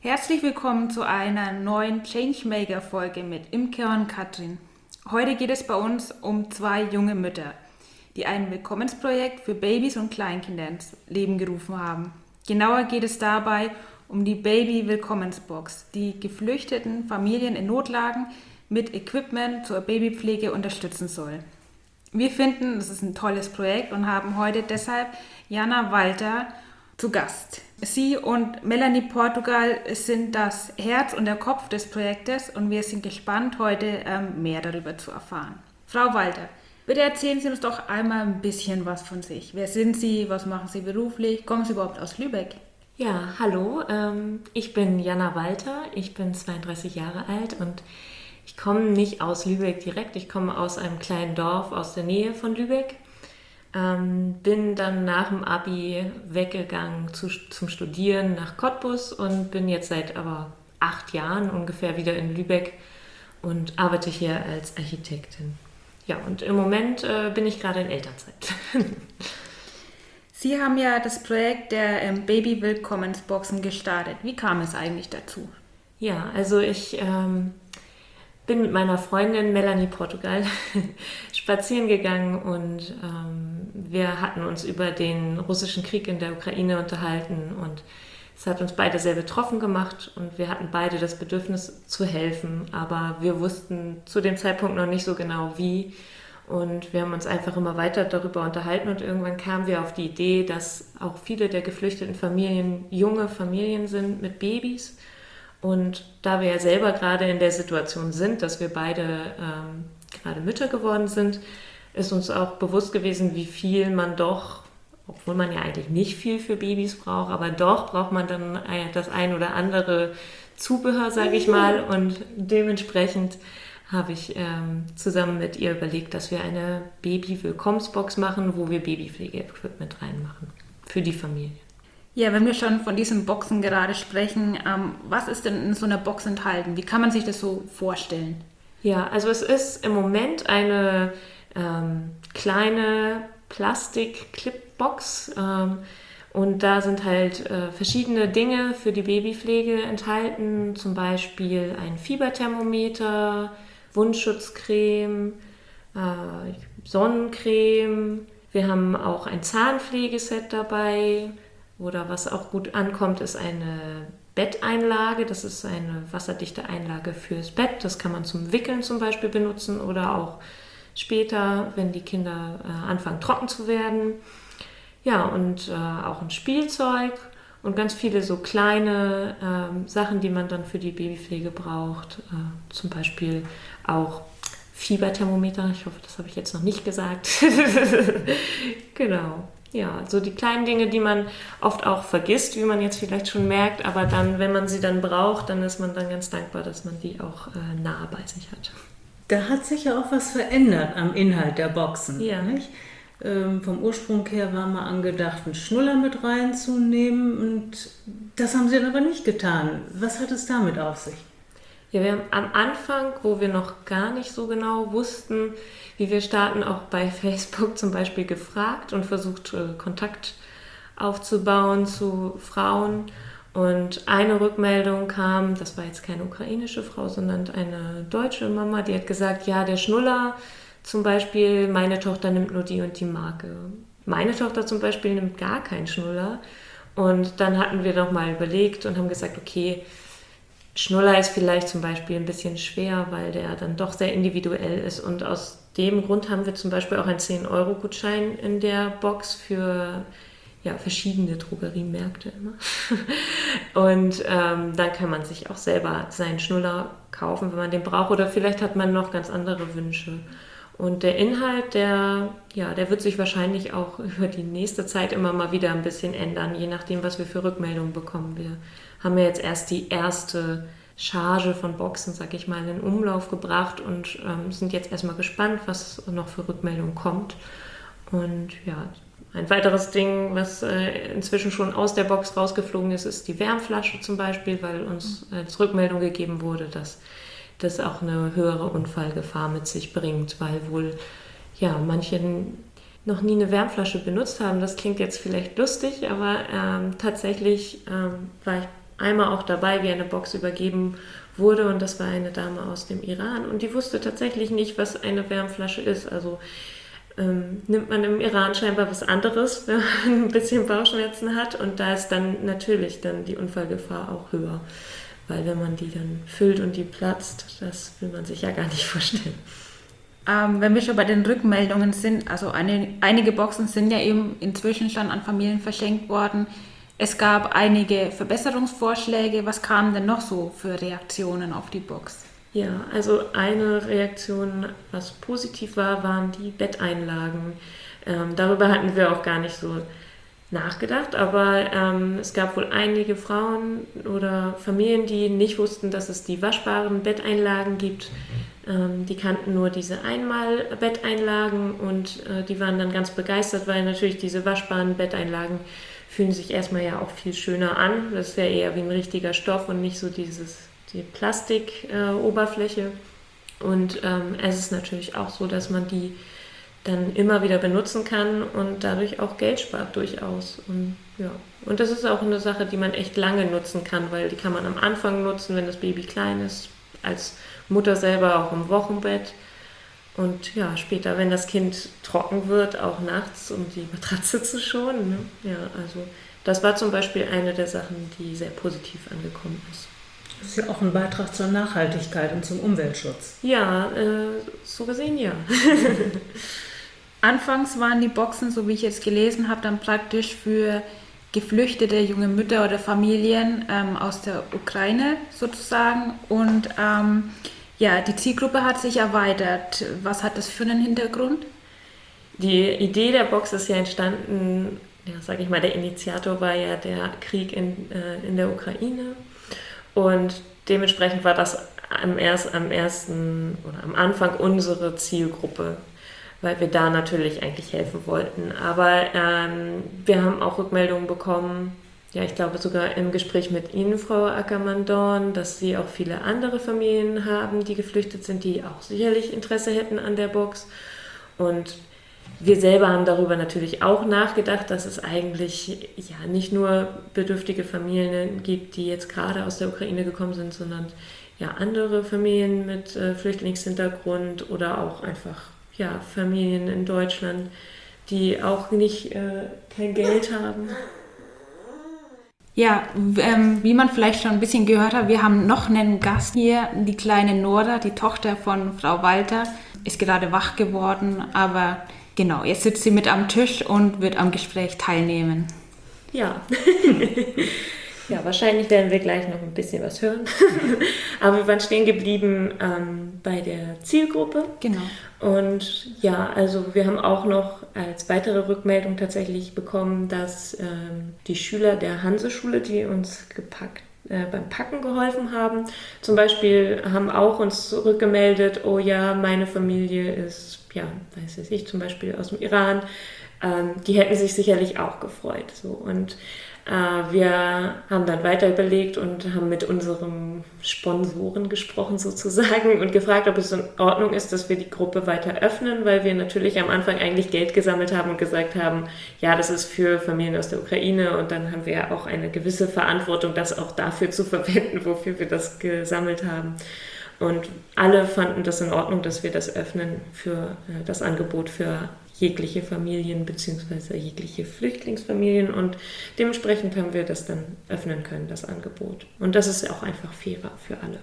Herzlich willkommen zu einer neuen Changemaker-Folge mit Imke und Katrin. Heute geht es bei uns um zwei junge Mütter, die ein Willkommensprojekt für Babys und Kleinkinder ins Leben gerufen haben. Genauer geht es dabei um die Baby-Willkommensbox, die geflüchteten Familien in Notlagen mit Equipment zur Babypflege unterstützen soll. Wir finden, das ist ein tolles Projekt und haben heute deshalb Jana Walter zu Gast. Sie und Melanie Portugal sind das Herz und der Kopf des Projektes und wir sind gespannt, heute mehr darüber zu erfahren. Frau Walter, bitte erzählen Sie uns doch einmal ein bisschen was von sich. Wer sind Sie? Was machen Sie beruflich? Kommen Sie überhaupt aus Lübeck? Ja, hallo, ich bin Jana Walter, ich bin 32 Jahre alt und ich komme nicht aus Lübeck direkt, ich komme aus einem kleinen Dorf aus der Nähe von Lübeck. Bin dann nach dem Abi weggegangen zum Studieren nach Cottbus und bin jetzt seit aber 8 Jahren ungefähr wieder in Lübeck und arbeite hier als Architektin. Ja, und im Moment bin ich gerade in Elternzeit. Sie haben ja das Projekt der Baby-Willkommensboxen gestartet. Wie kam es eigentlich dazu? Ja, also ich bin mit meiner Freundin Melanie Portugal spazieren gegangen und wir hatten uns über den russischen Krieg in der Ukraine unterhalten und es hat uns beide sehr betroffen gemacht und wir hatten beide das Bedürfnis zu helfen, aber wir wussten zu dem Zeitpunkt noch nicht so genau wie und wir haben uns einfach immer weiter darüber unterhalten und irgendwann kamen wir auf die Idee, dass auch viele der geflüchteten Familien junge Familien sind mit Babys. Und da wir ja selber gerade in der Situation sind, dass wir beide gerade Mütter geworden sind, ist uns auch bewusst gewesen, wie viel man doch, obwohl man ja eigentlich nicht viel für Babys braucht, aber doch braucht man dann das ein oder andere Zubehör, sage ich mal. Und dementsprechend habe ich zusammen mit ihr überlegt, dass wir eine Baby-Willkommensbox machen, wo wir Babypflege-Equipment reinmachen für die Familie. Ja, wenn wir schon von diesen Boxen gerade sprechen, was ist denn in so einer Box enthalten? Wie kann man sich das so vorstellen? Ja, also es ist im Moment eine kleine Plastik-Clipbox und da sind halt verschiedene Dinge für die Babypflege enthalten, zum Beispiel ein Fieberthermometer, Wundschutzcreme, Sonnencreme. Wir haben auch ein Zahnpflegeset dabei. Oder was auch gut ankommt, ist eine Betteinlage. Das ist eine wasserdichte Einlage fürs Bett. Das kann man zum Wickeln zum Beispiel benutzen oder auch später, wenn die Kinder anfangen trocken zu werden. Ja, und auch ein Spielzeug und ganz viele so kleine Sachen, die man dann für die Babypflege braucht. Zum Beispiel auch Fieberthermometer. Ich hoffe, das habe ich jetzt noch nicht gesagt. Genau. Ja, so die kleinen Dinge, die man oft auch vergisst, wie man jetzt vielleicht schon merkt, aber dann, wenn man sie dann braucht, dann ist man dann ganz dankbar, dass man die auch nah bei sich hat. Da hat sich ja auch was verändert am Inhalt der Boxen. Ja. Nicht? Vom Ursprung her war mal angedacht, einen Schnuller mit reinzunehmen und das haben sie dann aber nicht getan. Was hat es damit auf sich? Ja, wir haben am Anfang, wo wir noch gar nicht so genau wussten, wie wir starten, auch bei Facebook zum Beispiel gefragt und versucht, Kontakt aufzubauen zu Frauen. Und eine Rückmeldung kam, das war jetzt keine ukrainische Frau, sondern eine deutsche Mama, die hat gesagt, ja, der Schnuller zum Beispiel, meine Tochter nimmt nur die und die Marke. Meine Tochter zum Beispiel nimmt gar keinen Schnuller. Und dann hatten wir nochmal überlegt und haben gesagt, okay, Schnuller ist vielleicht zum Beispiel ein bisschen schwer, weil der dann doch sehr individuell ist. Und aus dem Grund haben wir zum Beispiel auch einen 10-Euro-Gutschein in der Box für verschiedene Drogeriemärkte immer. Und dann kann man sich auch selber seinen Schnuller kaufen, wenn man den braucht. Oder vielleicht hat man noch ganz andere Wünsche. Und der Inhalt, der wird sich wahrscheinlich auch über die nächste Zeit immer mal wieder ein bisschen ändern, je nachdem, was wir für Rückmeldungen bekommen. Wir haben ja jetzt erst die erste Charge von Boxen, sag ich mal, in Umlauf gebracht und sind jetzt erstmal gespannt, was noch für Rückmeldungen kommt. Und ja, ein weiteres Ding, was inzwischen schon aus der Box rausgeflogen ist, ist die Wärmflasche zum Beispiel, weil uns als Rückmeldung gegeben wurde, dass das auch eine höhere Unfallgefahr mit sich bringt, weil wohl manche noch nie eine Wärmflasche benutzt haben. Das klingt jetzt vielleicht lustig, aber tatsächlich war ich einmal auch dabei, wie eine Box übergeben wurde und das war eine Dame aus dem Iran und die wusste tatsächlich nicht, was eine Wärmflasche ist. Also nimmt man im Iran scheinbar was anderes, wenn man ein bisschen Bauchschmerzen hat und da ist dann natürlich dann die Unfallgefahr auch höher, weil wenn man die dann füllt und die platzt, das will man sich ja gar nicht vorstellen. Wenn wir schon bei den Rückmeldungen sind, also einige Boxen sind ja eben inzwischen schon an Familien verschenkt worden. Es gab einige Verbesserungsvorschläge. Was kamen denn noch so für Reaktionen auf die Box? Ja, also eine Reaktion, was positiv war, waren die Betteinlagen. Darüber hatten wir auch gar nicht so nachgedacht, aber es gab wohl einige Frauen oder Familien, die nicht wussten, dass es die waschbaren Betteinlagen gibt. Die kannten nur diese Einmal-Betteinlagen und die waren dann ganz begeistert, weil natürlich diese waschbaren Betteinlagen fühlen sich erstmal ja auch viel schöner an. Das ist ja eher wie ein richtiger Stoff und nicht so die Plastikoberfläche. Und es ist natürlich auch so, dass man die dann immer wieder benutzen kann und dadurch auch Geld spart durchaus. Und, ja. Und das ist auch eine Sache, die man echt lange nutzen kann, weil die kann man am Anfang nutzen, wenn das Baby klein ist, als Mutter selber auch im Wochenbett. Und ja, später, wenn das Kind trocken wird, auch nachts, um die Matratze zu schonen. Ne? Ja, also das war zum Beispiel eine der Sachen, die sehr positiv angekommen ist. Das ist ja auch ein Beitrag zur Nachhaltigkeit und zum Umweltschutz. Ja, so gesehen ja. Anfangs waren die Boxen, so wie ich jetzt gelesen habe, dann praktisch für geflüchtete junge Mütter oder Familien aus der Ukraine sozusagen. Und ja, die Zielgruppe hat sich erweitert. Was hat das für einen Hintergrund? Die Idee der Box ist ja entstanden, ja, sage ich mal, der Initiator war ja der Krieg in der Ukraine. Und dementsprechend war das am Anfang unsere Zielgruppe, weil wir da natürlich eigentlich helfen wollten. Aber wir haben auch Rückmeldungen bekommen, ja, ich glaube sogar im Gespräch mit Ihnen, Frau Ackermann-Dorn, dass Sie auch viele andere Familien haben, die geflüchtet sind, die auch sicherlich Interesse hätten an der Box. Und wir selber haben darüber natürlich auch nachgedacht, dass es eigentlich ja nicht nur bedürftige Familien gibt, die jetzt gerade aus der Ukraine gekommen sind, sondern ja andere Familien mit Flüchtlingshintergrund oder auch einfach ja, Familien in Deutschland, die auch nicht kein Geld haben. Ja, wie man vielleicht schon ein bisschen gehört hat, wir haben noch einen Gast hier, die kleine Nora, die Tochter von Frau Walter, ist gerade wach geworden, aber genau, jetzt sitzt sie mit am Tisch und wird am Gespräch teilnehmen. Ja. Ja, wahrscheinlich werden wir gleich noch ein bisschen was hören. Aber wir waren stehen geblieben bei der Zielgruppe. Genau. Und ja, also wir haben auch noch als weitere Rückmeldung tatsächlich bekommen, dass die Schüler der Hanse-Schule, die uns beim Packen geholfen haben, zum Beispiel haben auch uns zurückgemeldet, oh ja, meine Familie ist, ja, weiß ich, zum Beispiel aus dem Iran, die hätten sich sicherlich auch gefreut. So. Und wir haben dann weiter überlegt und haben mit unserem Sponsoren gesprochen sozusagen und gefragt, ob es in Ordnung ist, dass wir die Gruppe weiter öffnen, weil wir natürlich am Anfang eigentlich Geld gesammelt haben und gesagt haben, ja, das ist für Familien aus der Ukraine und dann haben wir ja auch eine gewisse Verantwortung, das auch dafür zu verwenden, wofür wir das gesammelt haben. Und alle fanden das in Ordnung, dass wir das öffnen für das Angebot für jegliche Familien bzw. jegliche Flüchtlingsfamilien und dementsprechend haben wir das dann öffnen können, das Angebot. Und das ist auch einfach fairer für alle.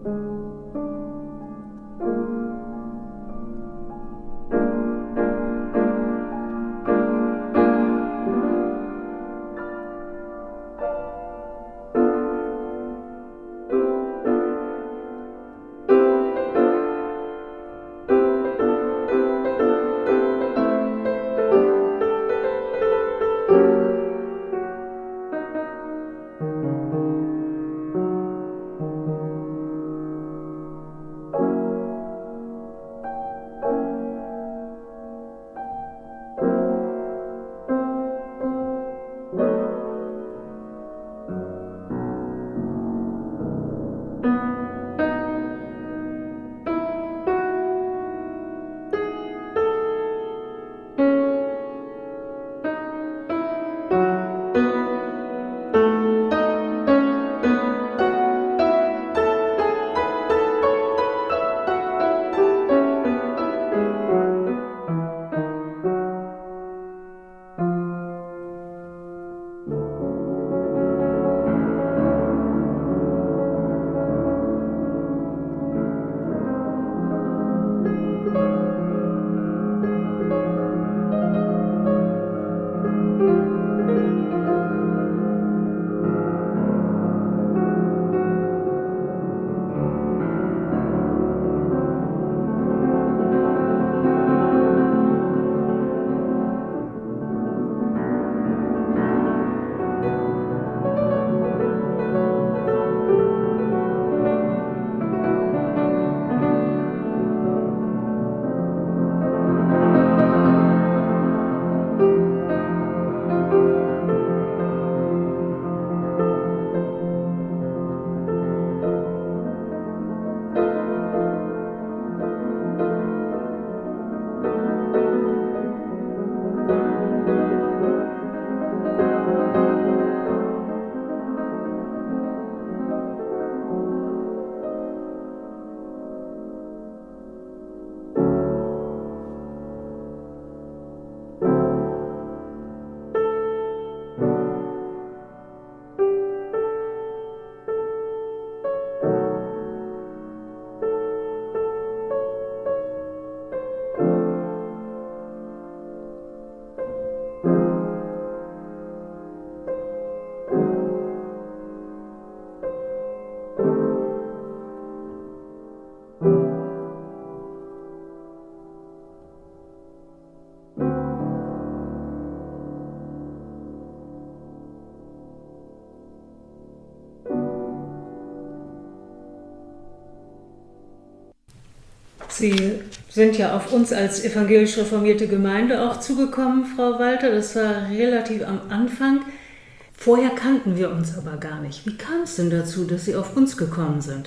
Sie sind ja auf uns als evangelisch reformierte Gemeinde auch zugekommen, Frau Walter. Das war relativ am Anfang. Vorher kannten wir uns aber gar nicht. Wie kam es denn dazu, dass Sie auf uns gekommen sind?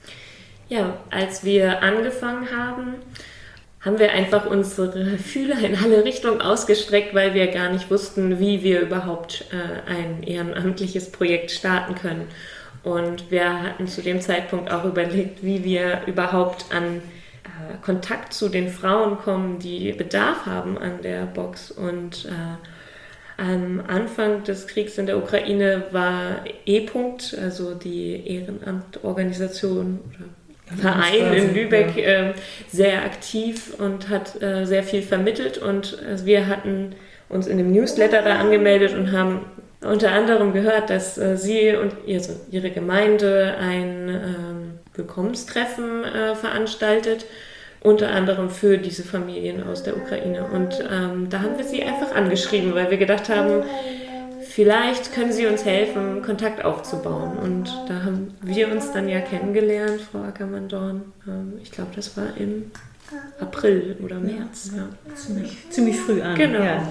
Ja, als wir angefangen haben, haben wir einfach unsere Fühler in alle Richtungen ausgestreckt, weil wir gar nicht wussten, wie wir überhaupt ein ehrenamtliches Projekt starten können. Und wir hatten zu dem Zeitpunkt auch überlegt, wie wir überhaupt an Kontakt zu den Frauen kommen, die Bedarf haben an der Box. Und am Anfang des Kriegs in der Ukraine war E-Punkt, also die Ehrenamtorganisation oder Verein in Lübeck, sehr aktiv und hat sehr viel vermittelt. Und wir hatten uns in dem Newsletter da angemeldet und haben unter anderem gehört, dass sie und ihre Gemeinde ein Willkommenstreffen veranstaltet, unter anderem für diese Familien aus der Ukraine. Und da haben wir sie einfach angeschrieben, weil wir gedacht haben, vielleicht können sie uns helfen, Kontakt aufzubauen. Und da haben wir uns dann ja kennengelernt, Frau Ackermann-Dorn. Ich glaube, das war im April oder März. Ja. Ziemlich früh an. Genau. Ja.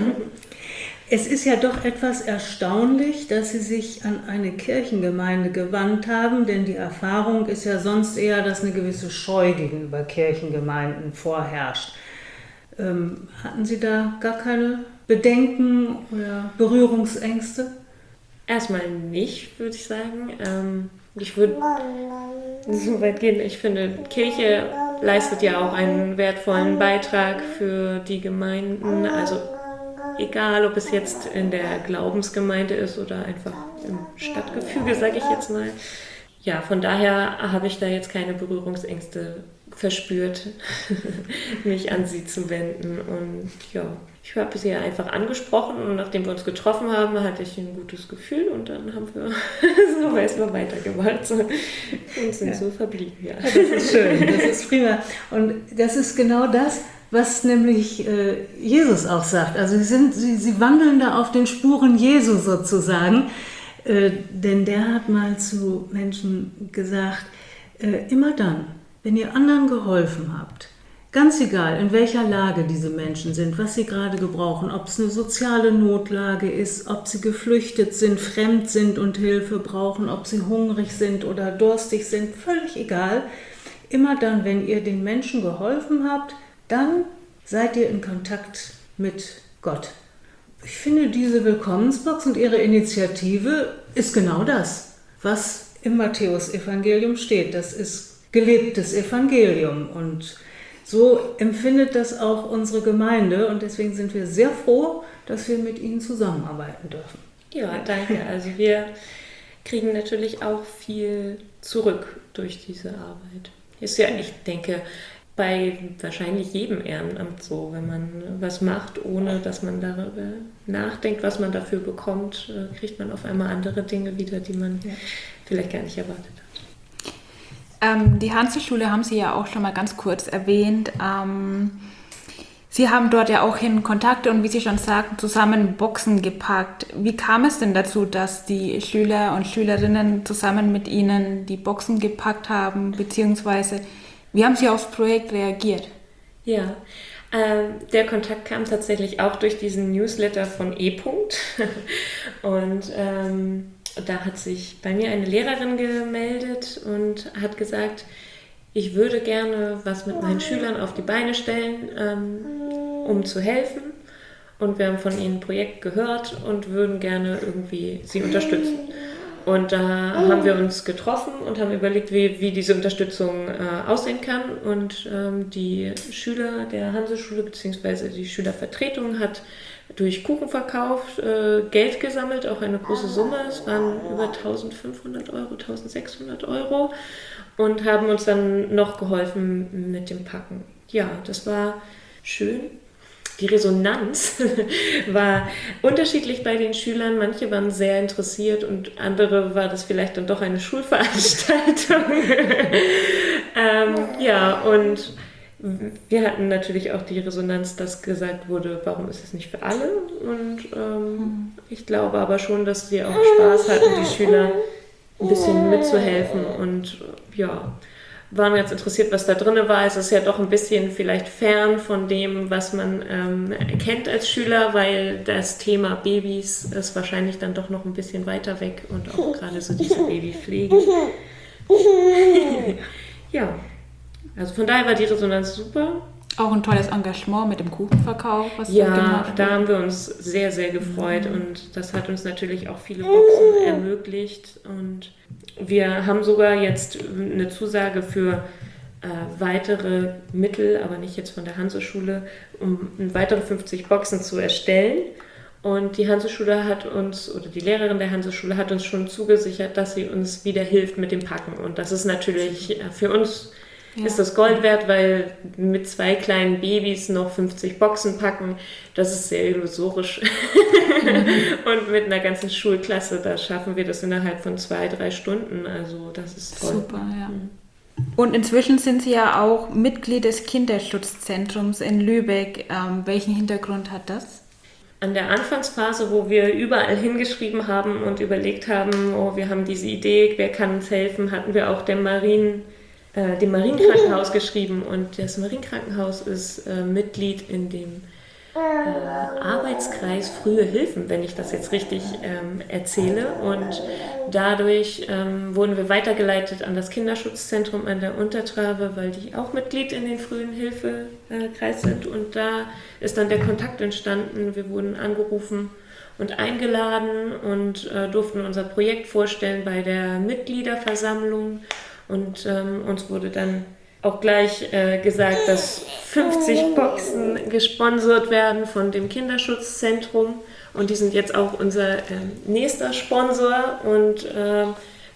Es ist ja doch etwas erstaunlich, dass Sie sich an eine Kirchengemeinde gewandt haben, denn die Erfahrung ist ja sonst eher, dass eine gewisse Scheu gegenüber Kirchengemeinden vorherrscht. Hatten Sie da gar keine Bedenken oder Berührungsängste? Erstmal nicht, würde ich sagen. Ich würde so weit gehen. Ich finde, Kirche leistet ja auch einen wertvollen Beitrag für die Gemeinden. Also egal, ob es jetzt in der Glaubensgemeinde ist oder einfach im Stadtgefüge, sage ich jetzt mal. ja, von daher habe ich da jetzt keine Berührungsängste verspürt, mich an sie zu wenden. Und ja, ich habe sie einfach angesprochen und nachdem wir uns getroffen haben, hatte ich ein gutes Gefühl und dann haben wir so erstmal weitergemacht und sind so verblieben. Ja. Das ist schön, das ist prima. Und das ist genau das, was nämlich Jesus auch sagt. Also sie wandeln da auf den Spuren Jesu sozusagen, denn der hat mal zu Menschen gesagt, immer dann, wenn ihr anderen geholfen habt, ganz egal, in welcher Lage diese Menschen sind, was sie gerade gebrauchen, ob es eine soziale Notlage ist, ob sie geflüchtet sind, fremd sind und Hilfe brauchen, ob sie hungrig sind oder durstig sind, völlig egal. Immer dann, wenn ihr den Menschen geholfen habt, dann seid ihr in Kontakt mit Gott. Ich finde, diese Willkommensbox und ihre Initiative ist genau das, was im Matthäus-Evangelium steht. Das ist gelebtes Evangelium und so empfindet das auch unsere Gemeinde und deswegen sind wir sehr froh, dass wir mit Ihnen zusammenarbeiten dürfen. Ja, danke. Also wir kriegen natürlich auch viel zurück durch diese Arbeit. Ist ja, ich denke, bei wahrscheinlich jedem Ehrenamt so, wenn man was macht, ohne dass man darüber nachdenkt, was man dafür bekommt, kriegt man auf einmal andere Dinge wieder, die man vielleicht gar nicht erwartet hat. Die Hanse-Schule haben Sie ja auch schon mal ganz kurz erwähnt. Sie haben dort ja auch hin Kontakte und wie Sie schon sagten, zusammen Boxen gepackt. Wie kam es denn dazu, dass die Schüler und Schülerinnen zusammen mit Ihnen die Boxen gepackt haben, beziehungsweise wie haben Sie aufs Projekt reagiert? Ja, der Kontakt kam tatsächlich auch durch diesen Newsletter von E. Und da hat sich bei mir eine Lehrerin gemeldet und hat gesagt, ich würde gerne was mit meinen Schülern auf die Beine stellen, um zu helfen. Und wir haben von ihnen ein Projekt gehört und würden gerne irgendwie sie unterstützen. Und da haben wir uns getroffen und haben überlegt, wie diese Unterstützung aussehen kann. Und die Schüler der Hanse-Schule bzw. die Schülervertretung hat durch Kuchenverkauf Geld gesammelt, auch eine große Summe. Es waren über 1.500 Euro, 1.600 Euro und haben uns dann noch geholfen mit dem Packen. Ja, das war schön. Die Resonanz war unterschiedlich bei den Schülern. Manche waren sehr interessiert und andere war das vielleicht dann doch eine Schulveranstaltung. Ja, und wir hatten natürlich auch die Resonanz, dass gesagt wurde, warum ist es nicht für alle? Und ich glaube aber schon, dass wir auch Spaß hatten, die Schüler ein bisschen mitzuhelfen und ja, waren jetzt interessiert, was da drin war. Es ist ja doch ein bisschen vielleicht fern von dem, was man kennt als Schüler, weil das Thema Babys ist wahrscheinlich dann doch noch ein bisschen weiter weg und auch gerade so diese Babypflege. Ja, also von daher war die Resonanz super. Auch ein tolles Engagement mit dem Kuchenverkauf, was Sie gemacht haben. Da haben wir uns sehr, sehr gefreut und das hat uns natürlich auch viele Boxen ermöglicht und wir haben sogar jetzt eine Zusage für weitere Mittel, aber nicht jetzt von der Hanse-Schule, um weitere 50 Boxen zu erstellen. Und die Hanse-Schule hat uns, oder die Lehrerin der Hanse-Schule hat uns schon zugesichert, dass sie uns wieder hilft mit dem Packen. Und das ist natürlich für uns ist das Gold wert, weil mit 2 kleinen Babys noch 50 Boxen packen, das ist sehr illusorisch. Und mit einer ganzen Schulklasse, da schaffen wir das innerhalb von 2-3 Stunden. Also das ist toll. Super, ja. Und inzwischen sind Sie ja auch Mitglied des Kinderschutzzentrums in Lübeck. Welchen Hintergrund hat das? An der Anfangsphase, wo wir überall hingeschrieben haben und überlegt haben, oh, wir haben diese Idee, wer kann uns helfen, hatten wir auch dem Marienkrankenhaus geschrieben und das Marienkrankenhaus ist Mitglied in dem Arbeitskreis Frühe Hilfen, wenn ich das jetzt richtig erzähle. Und dadurch wurden wir weitergeleitet an das Kinderschutzzentrum an der Untertrave, weil die auch Mitglied in den Frühen Hilfekreis sind. Und da ist dann der Kontakt entstanden. Wir wurden angerufen und eingeladen und durften unser Projekt vorstellen bei der Mitgliederversammlung. Und uns wurde dann auch gleich gesagt, dass 50 Boxen gesponsert werden von dem Kinderschutzzentrum. Und die sind jetzt auch unser nächster Sponsor. Und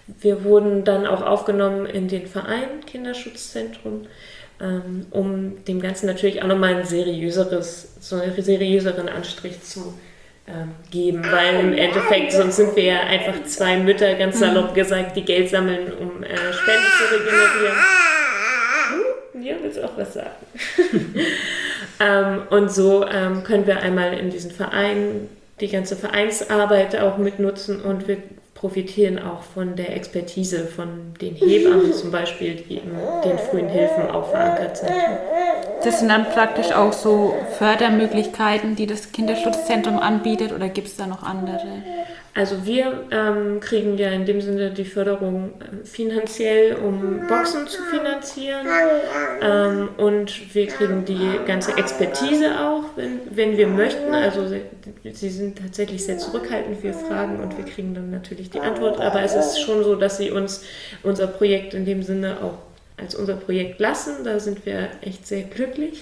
Wir wurden dann auch aufgenommen in den Verein Kinderschutzzentrum, um dem Ganzen natürlich auch nochmal einen seriöseren Anstrich zu geben, weil im Endeffekt sonst sind wir ja einfach zwei Mütter, ganz salopp gesagt, die Geld sammeln, um Spenden zu regenerieren. Ja, willst du auch was sagen? Und so können wir einmal in diesen Verein die ganze Vereinsarbeit auch mitnutzen und wir profitieren auch von der Expertise von den Hebammen zum Beispiel, die in den frühen Hilfen auch verankert sind. Das sind dann praktisch auch so Fördermöglichkeiten, die das Kinderschutzzentrum anbietet, oder gibt es da noch andere? Also wir kriegen ja in dem Sinne die Förderung finanziell, um Boxen zu finanzieren, und wir kriegen die ganze Expertise auch, wenn wir möchten. Also sie sind tatsächlich sehr zurückhaltend, wir fragen und wir kriegen dann natürlich die Antwort, aber es ist schon so, dass sie uns unser Projekt in dem Sinne auch als unser Projekt lassen. Da sind wir echt sehr glücklich.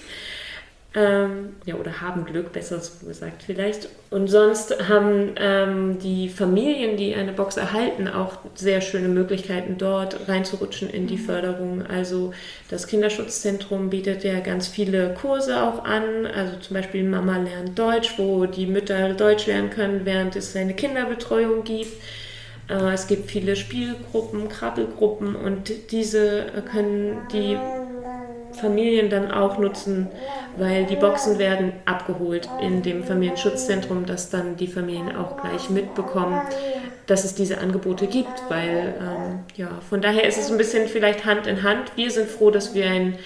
Oder haben Glück, besser gesagt vielleicht. Und sonst haben die Familien, die eine Box erhalten, auch sehr schöne Möglichkeiten, dort reinzurutschen in die Förderung. Also das Kinderschutzzentrum bietet ja ganz viele Kurse auch an, also zum Beispiel Mama lernt Deutsch, wo die Mütter Deutsch lernen können, während es eine Kinderbetreuung gibt. Es gibt viele Spielgruppen, Krabbelgruppen und diese können die Familien dann auch nutzen, weil die Boxen werden abgeholt in dem Familienschutzzentrum, dass dann die Familien auch gleich mitbekommen, dass es diese Angebote gibt, weil von daher ist es ein bisschen vielleicht Hand in Hand. Wir sind froh, dass wir einen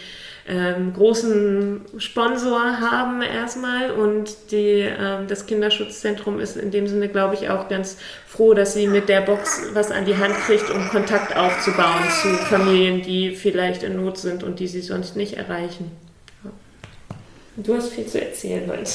großen Sponsor haben erstmal und das Kinderschutzzentrum ist in dem Sinne, glaube ich, auch ganz froh, dass sie mit der Box was an die Hand kriegt, um Kontakt aufzubauen zu Familien, die vielleicht in Not sind und die sie sonst nicht erreichen. Ja. Du hast viel zu erzählen heute.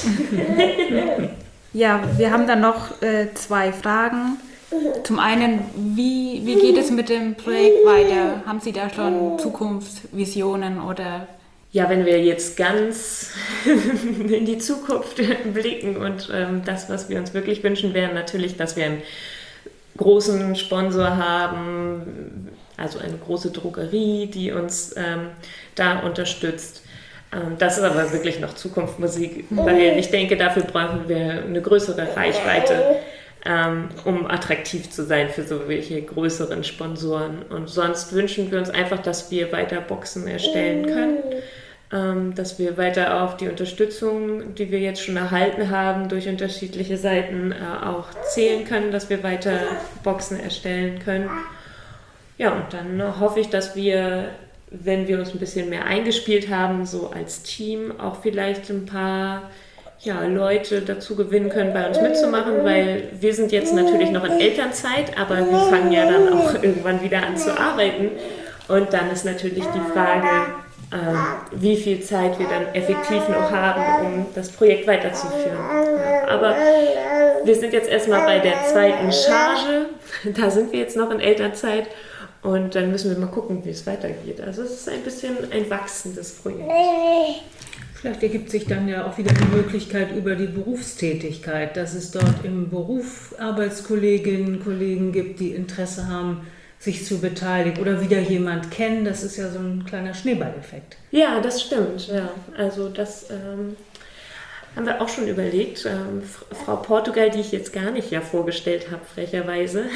Ja, wir haben dann noch 2 Fragen. Zum einen, wie geht es mit dem Projekt weiter? Haben Sie da schon Zukunftsvisionen oder? Ja, wenn wir jetzt ganz in die Zukunft blicken und das, was wir uns wirklich wünschen, wäre natürlich, dass wir einen großen Sponsor haben, also eine große Drogerie, die uns da unterstützt. Das ist aber wirklich noch Zukunftsmusik, weil ich denke, dafür brauchen wir eine größere Reichweite, um attraktiv zu sein für solche größeren Sponsoren. Und sonst wünschen wir uns einfach, dass wir weiter Boxen erstellen können, dass wir weiter auf die Unterstützung, die wir jetzt schon erhalten haben, durch unterschiedliche Seiten auch zählen können, dass wir weiter Boxen erstellen können. Ja, und dann hoffe ich, dass wir, wenn wir uns ein bisschen mehr eingespielt haben, so als Team, auch vielleicht ein paar Leute dazu gewinnen können, bei uns mitzumachen, weil wir sind jetzt natürlich noch in Elternzeit, aber wir fangen ja dann auch irgendwann wieder an zu arbeiten. Und dann ist natürlich die Frage, wie viel Zeit wir dann effektiv noch haben, um das Projekt weiterzuführen. Ja, aber wir sind jetzt erstmal bei der 2. Charge, da sind wir jetzt noch in Elternzeit und dann müssen wir mal gucken, wie es weitergeht. Also es ist ein bisschen ein wachsendes Projekt. Vielleicht ergibt sich dann ja auch wieder die Möglichkeit über die Berufstätigkeit, dass es dort im Beruf Arbeitskolleginnen und Kollegen gibt, die Interesse haben, sich zu beteiligen oder wieder jemand kennen. Das ist ja so ein kleiner Schneeballeffekt. Ja, das stimmt. Ja. Also das haben wir auch schon überlegt. Frau Portugal, die ich jetzt gar nicht vorgestellt habe, frecherweise,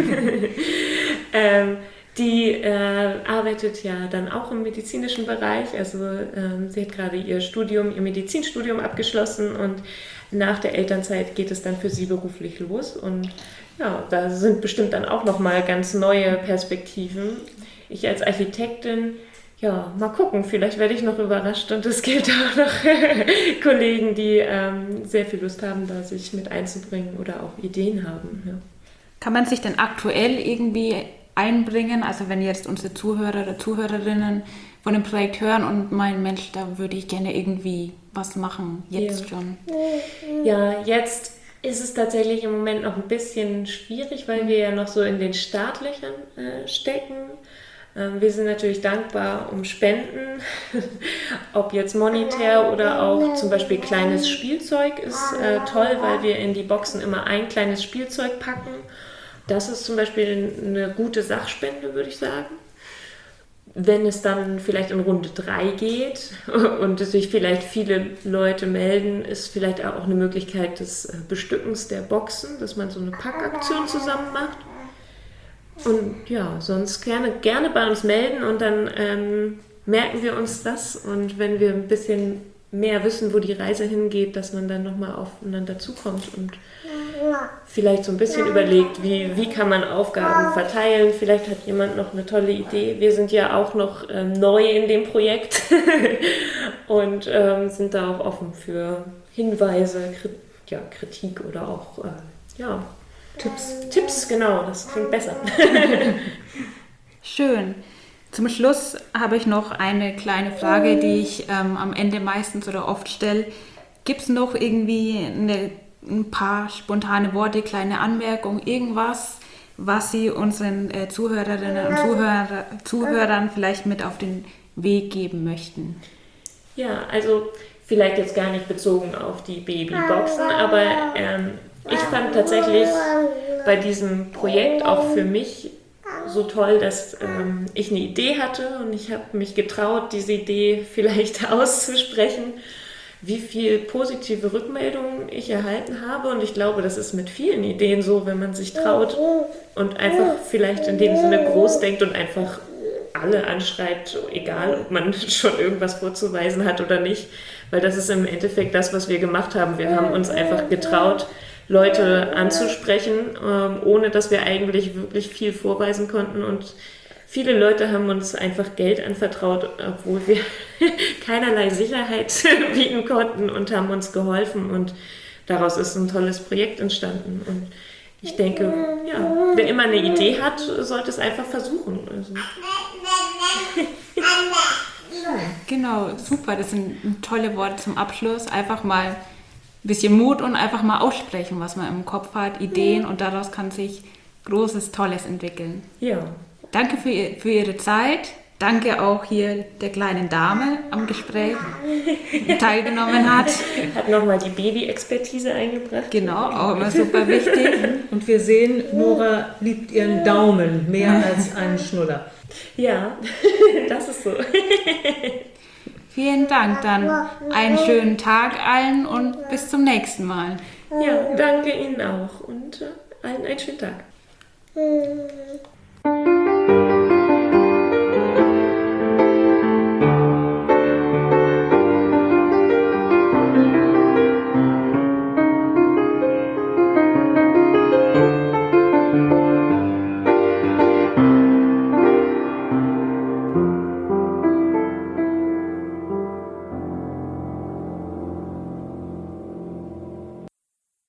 die arbeitet ja dann auch im medizinischen Bereich. Also sie hat gerade ihr Medizinstudium abgeschlossen und nach der Elternzeit geht es dann für sie beruflich los. Und ja, da sind bestimmt dann auch nochmal ganz neue Perspektiven. Ich als Architektin, mal gucken, vielleicht werde ich noch überrascht und es gibt auch noch Kollegen, die sehr viel Lust haben, da sich mit einzubringen oder auch Ideen haben. Ja. Kann man sich denn aktuell irgendwie einbringen, also wenn jetzt unsere Zuhörer oder Zuhörerinnen von dem Projekt hören und meinen, Mensch, da würde ich gerne irgendwie was machen, jetzt schon? Ja, jetzt ist es tatsächlich im Moment noch ein bisschen schwierig, weil wir ja noch so in den Startlöchern stecken. Wir sind natürlich dankbar um Spenden, ob jetzt monetär oder auch zum Beispiel kleines Spielzeug ist toll, weil wir in die Boxen immer ein kleines Spielzeug packen. das ist zum Beispiel eine gute Sachspende, würde ich sagen. Wenn es dann vielleicht in Runde 3 geht und sich vielleicht viele Leute melden, ist vielleicht auch eine Möglichkeit des Bestückens der Boxen, dass man so eine Packaktion zusammen macht. Und ja, sonst gerne bei uns melden und dann merken wir uns das. Und wenn wir ein bisschen mehr wissen, wo die Reise hingeht, dass man dann nochmal aufeinander zukommt und vielleicht so ein bisschen überlegt, wie kann man Aufgaben verteilen. Vielleicht hat jemand noch eine tolle Idee. Wir sind ja auch noch neu in dem Projekt und sind da auch offen für Hinweise, Kritik oder auch Tipps, genau, das klingt besser. Schön. Zum Schluss habe ich noch eine kleine Frage, die ich am Ende meistens oder oft stelle. Gibt es noch irgendwie ein paar spontane Worte, kleine Anmerkungen, irgendwas, was Sie unseren Zuhörerinnen und Zuhörern vielleicht mit auf den Weg geben möchten? Ja, also vielleicht jetzt gar nicht bezogen auf die Babyboxen, aber ich fand tatsächlich bei diesem Projekt auch für mich so toll, dass ich eine Idee hatte und ich habe mich getraut, diese Idee vielleicht auszusprechen, wie viel positive Rückmeldungen ich erhalten habe. Und ich glaube, das ist mit vielen Ideen so, wenn man sich traut und einfach vielleicht in dem Sinne groß denkt und einfach alle anschreibt, egal ob man schon irgendwas vorzuweisen hat oder nicht. Weil das ist im Endeffekt das, was wir gemacht haben. Wir haben uns einfach getraut, Leute anzusprechen, ohne dass wir eigentlich wirklich viel vorweisen konnten. Und viele Leute haben uns einfach Geld anvertraut, obwohl wir keinerlei Sicherheit bieten konnten und haben uns geholfen. Und daraus ist ein tolles Projekt entstanden. Und ich denke, ja, wer immer eine Idee hat, sollte es einfach versuchen. Also. Genau, super. Das sind tolle Worte zum Abschluss. Einfach mal ein bisschen Mut und einfach mal aussprechen, was man im Kopf hat, Ideen, und daraus kann sich Großes, Tolles entwickeln. Ja. Danke für Ihre Zeit. Danke auch hier der kleinen Dame am Gespräch, die teilgenommen hat. Hat nochmal die Baby-Expertise eingebracht. Genau, auch immer super wichtig. Und wir sehen, Nora liebt ihren Daumen mehr als einen Schnuller. Ja, das ist so. Vielen Dank, dann einen schönen Tag allen und bis zum nächsten Mal. Ja, danke Ihnen auch und allen einen schönen Tag.